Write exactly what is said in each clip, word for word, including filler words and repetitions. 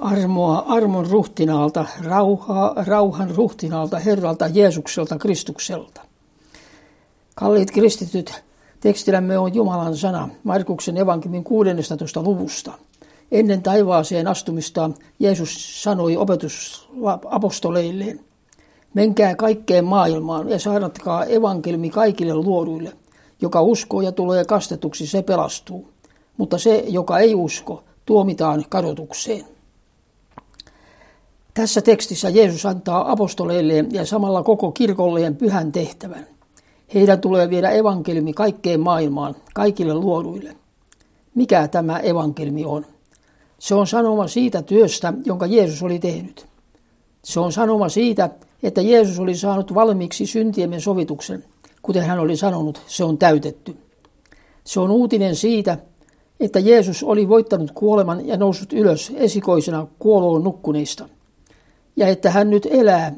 Armoa armon ruhtinaalta, rauhaa rauhan ruhtinaalta, Herralta Jeesukselta Kristukselta. Kalliit kristityt, tekstillämme on Jumalan sana Markuksen evankeliumin kuudennestatoista luvusta. Ennen taivaaseen astumistaan Jeesus sanoi opetusapostoleilleen: menkää kaikkeen maailmaan ja saarnatkaa evankeliumi kaikille luoduille. Joka uskoo ja tulee kastetuksi, se pelastuu, mutta se, joka ei usko, tuomitaan kadotukseen. Tässä tekstissä Jeesus antaa apostoleilleen ja samalla koko kirkolleen pyhän tehtävän. Heidän tulee viedä evankeliumi kaikkeen maailmaan, kaikille luoduille. Mikä tämä evankeliumi on? Se on sanoma siitä työstä, jonka Jeesus oli tehnyt. Se on sanoma siitä, että Jeesus oli saanut valmiiksi syntiemme sovituksen. Kuten hän oli sanonut, se on täytetty. Se on uutinen siitä, että Jeesus oli voittanut kuoleman ja noussut ylös esikoisena kuoloon nukkuneista. Ja että hän nyt elää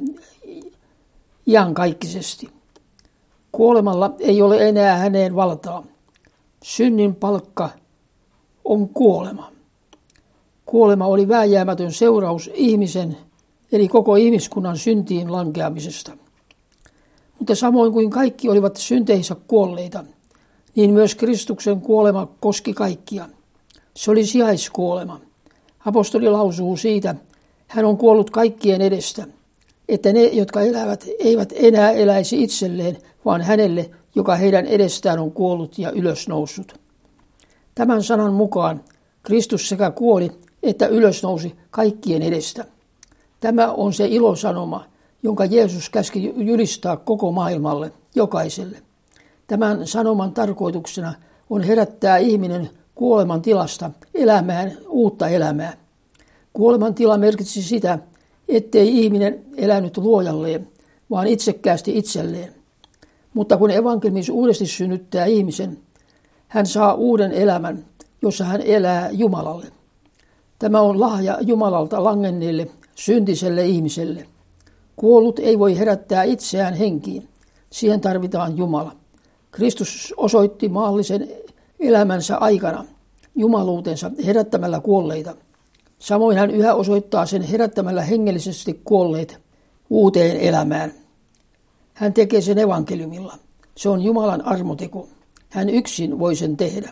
iankaikkisesti. Kuolemalla ei ole enää häneen valtaa. Synnin palkka on kuolema. Kuolema oli vääjäämätön seuraus ihmisen, eli koko ihmiskunnan syntiin lankeamisesta. Mutta samoin kuin kaikki olivat synteihinsä kuolleita, niin myös Kristuksen kuolema koski kaikkia. Se oli sijaiskuolema. Apostoli lausuu siitä, hän on kuollut kaikkien edestä, että ne, jotka elävät, eivät enää eläisi itselleen, vaan hänelle, joka heidän edestään on kuollut ja ylösnoussut. Tämän sanan mukaan Kristus sekä kuoli että ylösnousi kaikkien edestä. Tämä on se ilosanoma, jonka Jeesus käski julistaa koko maailmalle, jokaiselle. Tämän sanoman tarkoituksena on herättää ihminen kuoleman tilasta elämään uutta elämää. Kuoleman tila merkitsi sitä, ettei ihminen elänyt luojalleen, vaan itsekkäästi itselleen. Mutta kun evankeliumi uudesti synnyttää ihmisen, hän saa uuden elämän, jossa hän elää Jumalalle. Tämä on lahja Jumalalta langenneelle, syntiselle ihmiselle. Kuollut ei voi herättää itseään henkiin. Siihen tarvitaan Jumala. Kristus osoitti maallisen elämänsä aikana jumaluutensa herättämällä kuolleita. Samoin hän yhä osoittaa sen herättämällä hengellisesti kuolleet uuteen elämään. Hän tekee sen evankeliumilla. Se on Jumalan armoteko. Hän yksin voi sen tehdä.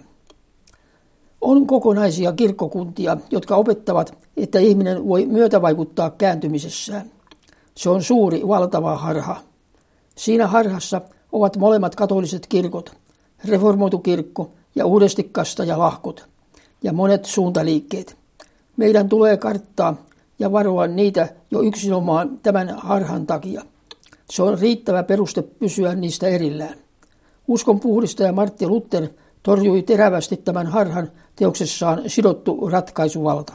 On kokonaisia kirkkokuntia, jotka opettavat, että ihminen voi myötävaikuttaa kääntymisessään. Se on suuri, valtava harha. Siinä harhassa ovat molemmat katoliset kirkot, reformoitu kirkko ja uudesti kastajalahkot ja monet suuntaliikkeet. Meidän tulee karttaa ja varoa niitä jo yksinomaan tämän harhan takia. Se on riittävä peruste pysyä niistä erillään. Uskon puhdistaja Martti Luther torjui terävästi tämän harhan teoksessaan Sidottu ratkaisuvalta.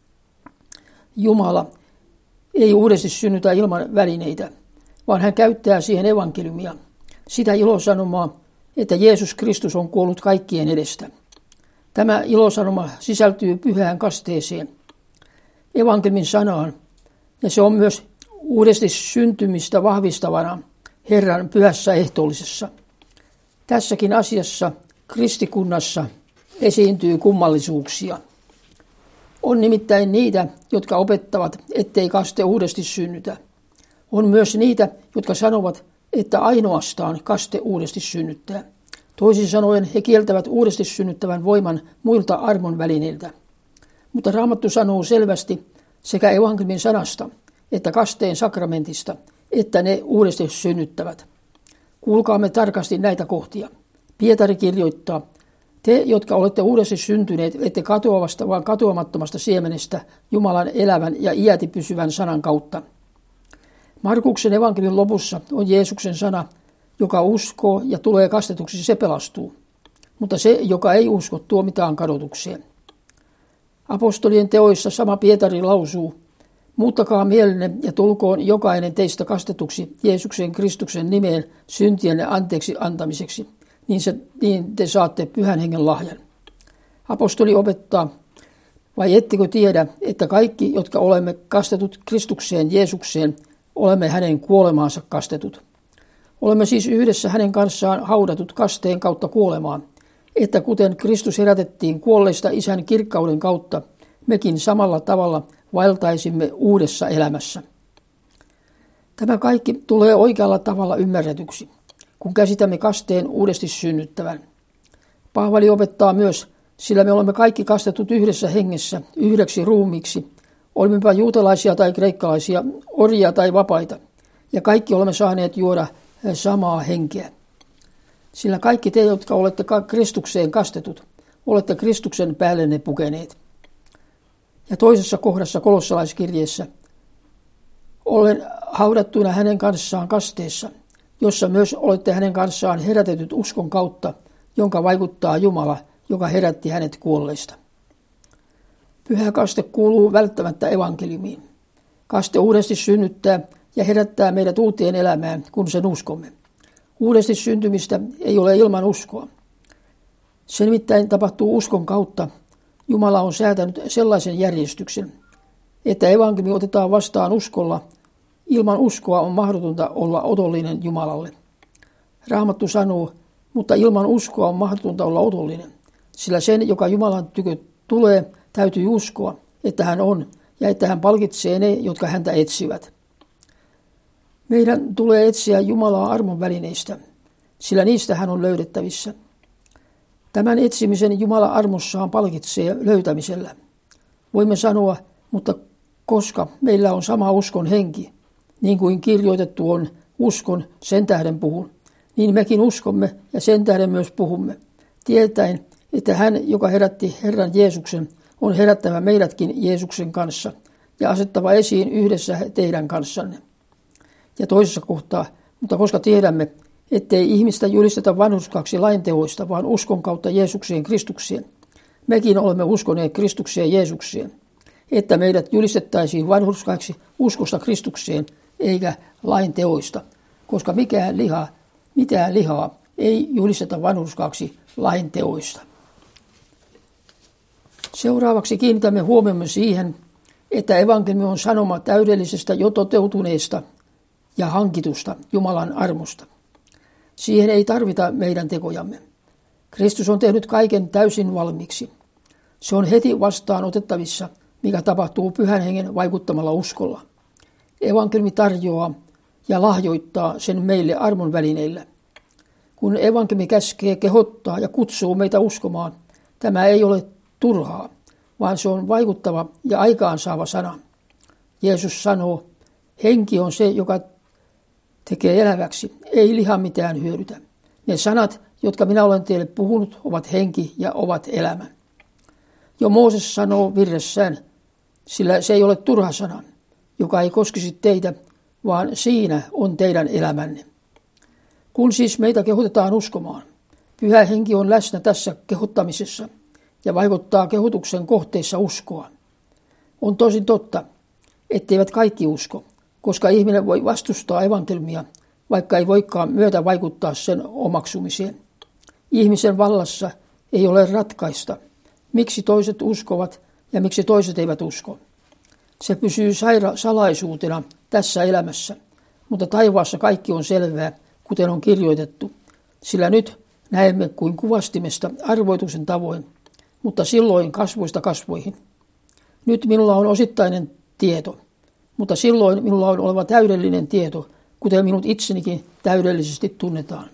Jumala ei uudesti synnytä ilman välineitä, vaan hän käyttää siihen evankeliumia, sitä ilosanomaa, että Jeesus Kristus on kuollut kaikkien edestä. Tämä ilosanoma sisältyy pyhään kasteeseen, evankeliumin sanaan, ja se on myös uudesti syntymistä vahvistavana Herran pyhässä ehtoollisessa. Tässäkin asiassa kristikunnassa esiintyy kummallisuuksia. On nimittäin niitä, jotka opettavat, ettei kaste uudesti synnytä. On myös niitä, jotka sanovat, että ainoastaan kaste uudesti synnyttää. Toisin sanoen he kieltävät uudesti synnyttävän voiman muilta armon välineiltä. Mutta Raamattu sanoo selvästi sekä evankeliumin sanasta, että kasteen sakramentista, että ne uudesti synnyttävät. Kuulkaamme tarkasti näitä kohtia. Pietari kirjoittaa: te, jotka olette uudesti syntyneet, ette katoavasta, vaan katoamattomasta siemenestä Jumalan elävän ja iäti pysyvän sanan kautta. Markuksen evankeliumin lopussa on Jeesuksen sana: joka uskoo ja tulee kastetuksi, se pelastuu. Mutta se, joka ei usko, tuomitaan kadotukseen. Apostolien teoissa sama Pietari lausuu: muuttakaa mielenne ja tulkoon jokainen teistä kastetuksi Jeesuksen Kristuksen nimeen syntienne anteeksi antamiseksi. Niin, se, niin te saatte pyhän hengen lahjan. Apostoli opettaa: vai ettekö tiedä, että kaikki, jotka olemme kastetut Kristukseen Jeesukseen, olemme hänen kuolemaansa kastetut. Olemme siis yhdessä hänen kanssaan haudatut kasteen kautta kuolemaan, että kuten Kristus herätettiin kuolleista Isän kirkkauden kautta, mekin samalla tavalla vaeltaisimme uudessa elämässä. Tämä kaikki tulee oikealla tavalla ymmärretyksi, kun käsitämme kasteen uudesti synnyttävän. Paavali opettaa myös, sillä me olemme kaikki kastetut yhdessä hengessä, yhdeksi ruumiiksi, olimmepa juutalaisia tai kreikkalaisia, orjia tai vapaita, ja kaikki olemme saaneet juoda samaa henkeä. Sillä kaikki te, jotka olette Kristukseen kastetut, olette Kristuksen päällenne pukeneet. Ja toisessa kohdassa kolossalaiskirjeessä, olen haudattuna hänen kanssaan kasteessa, jossa myös olette hänen kanssaan herätetyt uskon kautta, jonka vaikuttaa Jumala, joka herätti hänet kuolleista. Pyhä kaste kuuluu välttämättä evankeliumiin. Kaste uudesti synnyttää ja herättää meidät uuteen elämään, kun sen uskomme. Uudesti syntymistä ei ole ilman uskoa. Se nimittäin tapahtuu uskon kautta. Jumala on säätänyt sellaisen järjestyksen, että evankeliumi otetaan vastaan uskolla. Ilman uskoa on mahdotonta olla otollinen Jumalalle. Raamattu sanoo, mutta ilman uskoa on mahdotonta olla otollinen, sillä sen, joka Jumalan tykö tulee, täytyy uskoa, että hän on ja että hän palkitsee ne, jotka häntä etsivät. Meidän tulee etsiä Jumalaa armon välineistä, sillä niistä hän on löydettävissä. Tämän etsimisen Jumala armossaan palkitsee löytämisellä. Voimme sanoa, mutta koska meillä on sama uskon henki, niin kuin kirjoitettu on, uskon, sen tähden puhun, niin mekin uskomme ja sen tähden myös puhumme, tietäen, että hän, joka herätti Herran Jeesuksen, on herättävä meidätkin Jeesuksen kanssa ja asettava esiin yhdessä teidän kanssanne. Ja toisessa kohtaa, mutta koska tiedämme, ettei ihmistä julisteta vanhurskaksi lainteoista, vaan uskon kautta Jeesukseen Kristukseen, mekin olemme uskoneet Kristukseen Jeesukseen, että meidät julistettaisiin vanhurskaiksi uskosta Kristukseen, eikä lainteoista, koska mikään liha, mitään lihaa ei julisteta vanhurskaaksi lainteoista. Seuraavaksi kiinnitämme huomiomme siihen, että evankeliumi on sanoma täydellisestä jo toteutuneesta ja hankitusta Jumalan armosta. Siihen ei tarvita meidän tekojamme. Kristus on tehnyt kaiken täysin valmiiksi. Se on heti vastaan otettavissa, mikä tapahtuu Pyhän Hengen vaikuttamalla uskolla. Evankeliumi tarjoaa ja lahjoittaa sen meille armon välineillä. Kun evankeliumi käskee, kehottaa ja kutsuu meitä uskomaan, tämä ei ole turhaa, vaan se on vaikuttava ja aikaansaava sana. Jeesus sanoo, henki on se, joka tekee eläväksi, ei liha mitään hyödytä. Ne sanat, jotka minä olen teille puhunut, ovat henki ja ovat elämä. Jo Mooses sanoo virressään, sillä se ei ole turha sana, joka ei koskisi teitä, vaan siinä on teidän elämänne. Kun siis meitä kehotetaan uskomaan, Pyhä Henki on läsnä tässä kehottamisessa ja vaikuttaa kehotuksen kohteissa uskoa. On tosin totta, etteivät kaikki usko, koska ihminen voi vastustaa evankeliumia, vaikka ei voikaan myötä vaikuttaa sen omaksumiseen. Ihmisen vallassa ei ole ratkaista, miksi toiset uskovat ja miksi toiset eivät usko. Se pysyy saira- salaisuutena tässä elämässä, mutta taivaassa kaikki on selvää, kuten on kirjoitettu, sillä nyt näemme kuin kuvastimesta arvoituksen tavoin, mutta silloin kasvoista kasvoihin. Nyt minulla on osittainen tieto, mutta silloin minulla on oleva täydellinen tieto, kuten minut itsenikin täydellisesti tunnetaan.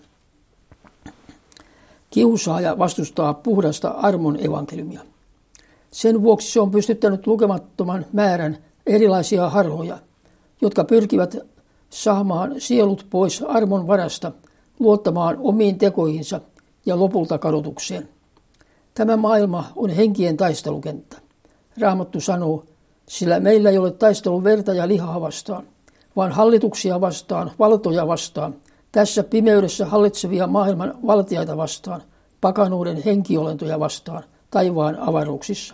Kiusaaja vastustaa puhdasta armon evankeliumia. Sen vuoksi se on pystyttänyt lukemattoman määrän erilaisia harhoja, jotka pyrkivät saamaan sielut pois armon varasta, luottamaan omiin tekoihinsa ja lopulta kadotukseen. Tämä maailma on henkien taistelukenttä. Raamattu sanoo, sillä meillä ei ole taistelu verta ja lihaa vastaan, vaan hallituksia vastaan, valtoja vastaan, tässä pimeydessä hallitsevia maailman valtiaita vastaan, pakanuuden henkiolentoja vastaan, taivaan avaruuksissa.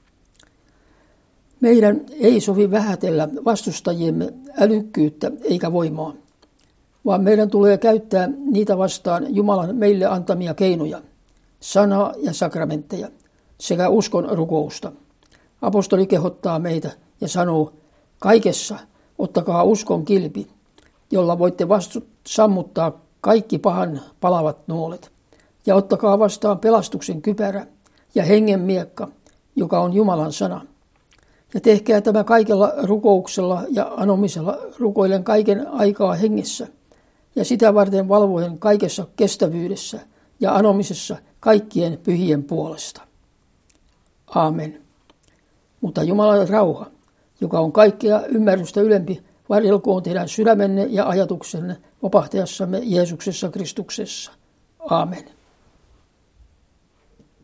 Meidän ei sovi vähätellä vastustajiemme älykkyyttä eikä voimaa, vaan meidän tulee käyttää niitä vastaan Jumalan meille antamia keinoja, sanaa ja sakramentteja sekä uskon rukousta. Apostoli kehottaa meitä ja sanoo, kaikessa ottakaa uskon kilpi, jolla voitte vastu- sammuttaa kaikki pahan palavat nuolet, ja ottakaa vastaan pelastuksen kypärä ja hengen miekka, joka on Jumalan sana, Ja tehkää tämä kaikella rukouksella ja anomisella, rukoilen kaiken aikaa hengessä, ja sitä varten valvoen kaikessa kestävyydessä ja anomisessa kaikkien pyhien puolesta. Aamen. Mutta Jumalan rauha, joka on kaikkea ymmärrystä ylempi, varjelkoon teidän sydämenne ja ajatuksenne vapahtajassamme Jeesuksessa Kristuksessa. Aamen.